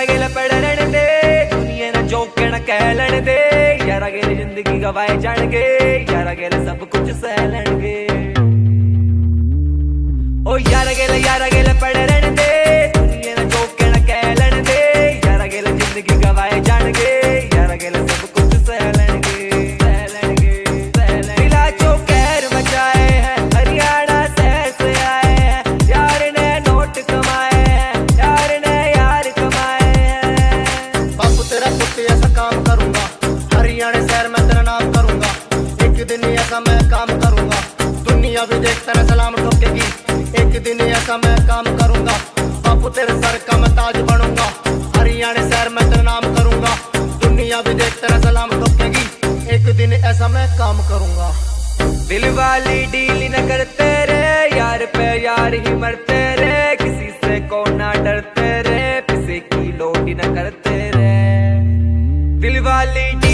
गेल पढ़न दे दुनिया ना जो कहना कह लण दे यारा गेल जिंदगी गवाए जाणगे यारा गेल सब कुछ सह लणगे ओ यारा गेल पढ़न दे दुनिया ना जो कहना कह लण दे यारा गेल जिंदगी गवाए जाणगे यारा गेल सब कुछ सह लणगे दिला जो कहर मचाए हैं हरियाणा शहर से आए हैं यार ने नोट कमाए हैं यार ने यार कमाए हैं। बापू तेरा पुत्र ऐसा काम करूंगा हरियाणा शहर में तेरा नाम करूंगा एक दिन ऐसा मैं काम करूंगा दुनिया भी देख तेरा सलाम ठोकेगी एक दिन ऐसा मैं काम करूंगा बापू तेरे सर का मैं ताज बनूंगा हरियाणा शहर में तेरा नाम करूंगा दुनिया भी देख तेरा सलाम ठोकेगी एक दिन ऐसा मैं काम करूंगा। दिल वाली डील न करते रे यार पे यार ही मरते रे किसी से को ना डरते रे किसी की लोड न करते रे दिल वाली